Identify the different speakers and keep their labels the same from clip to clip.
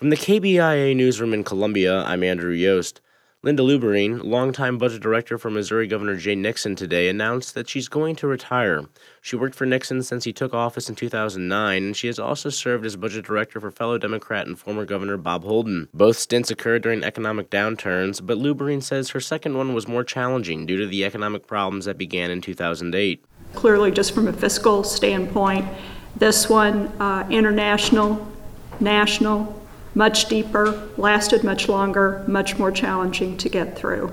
Speaker 1: From the KBIA newsroom in Columbia, I'm Andrew Yost. Linda Luberine, longtime budget director for Missouri Governor Jay Nixon, today announced that she's going to retire. She worked for Nixon since he took office in 2009, and she has also served as budget director for fellow Democrat and former Governor Bob Holden. Both stints occurred during economic downturns, but Luberine says her second one was more challenging due to the economic problems that began in 2008.
Speaker 2: Clearly, just from a fiscal standpoint, this one, international, national, much deeper, lasted much longer, much more challenging to get through.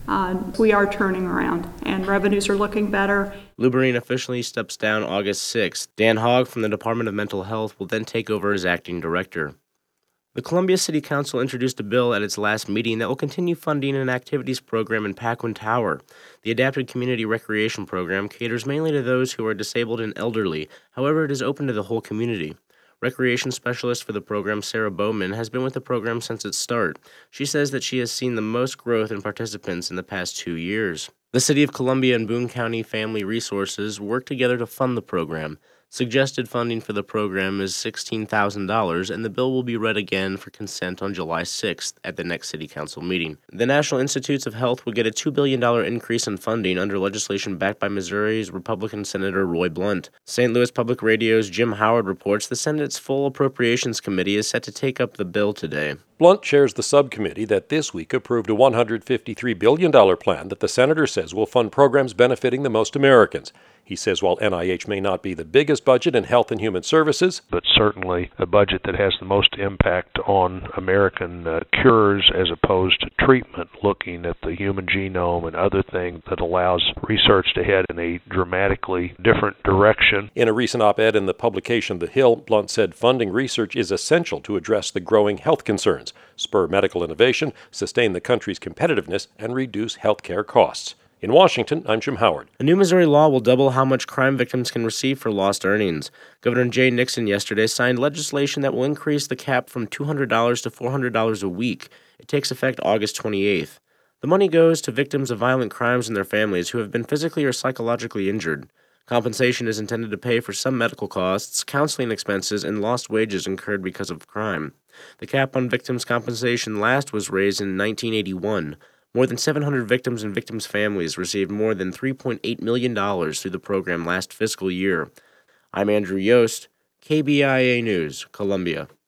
Speaker 2: We are turning around, and revenues are looking better.
Speaker 1: Luberine officially steps down August 6th. Dan Hogg from the Department of Mental Health will then take over as acting director. The Columbia City Council introduced a bill at its last meeting that will continue funding an activities program in Paquin Tower. The Adapted Community Recreation Program caters mainly to those who are disabled and elderly. However, it is open to the whole community. Recreation specialist for the program, Sarah Bowman, has been with the program since its start. She says that she has seen the most growth in participants in the past 2 years. The City of Columbia and Boone County Family Resources work together to fund the program. Suggested funding for the program is $16,000, and the bill will be read again for consent on July 6th at the next City Council meeting. The National Institutes of Health will get a $2 billion increase in funding under legislation backed by Missouri's Republican Senator Roy Blunt. St. Louis Public Radio's Jim Howard reports the Senate's full Appropriations Committee is set to take up the bill today.
Speaker 3: Blunt chairs the subcommittee that this week approved a $153 billion plan that the senator says will fund programs benefiting the most Americans. He says while NIH may not be the biggest budget in health and human services,
Speaker 4: but certainly a budget that has the most impact on American cures as opposed to treatment, looking at the human genome and other things that allows research to head in a dramatically different direction.
Speaker 3: In a recent op-ed in the publication The Hill, Blunt said funding research is essential to address the growing health concerns, spur medical innovation, sustain the country's competitiveness, and reduce health care costs. In Washington, I'm Jim Howard.
Speaker 1: A new Missouri law will double how much crime victims can receive for lost earnings. Governor Jay Nixon yesterday signed legislation that will increase the cap from $200 to $400 a week. It takes effect August 28th. The money goes to victims of violent crimes and their families who have been physically or psychologically injured. Compensation is intended to pay for some medical costs, counseling expenses, and lost wages incurred because of crime. The cap on victims' compensation last was raised in 1981. More than 700 victims and victims' families received more than $3.8 million through the program last fiscal year. I'm Andrew Yost, KBIA News, Columbia.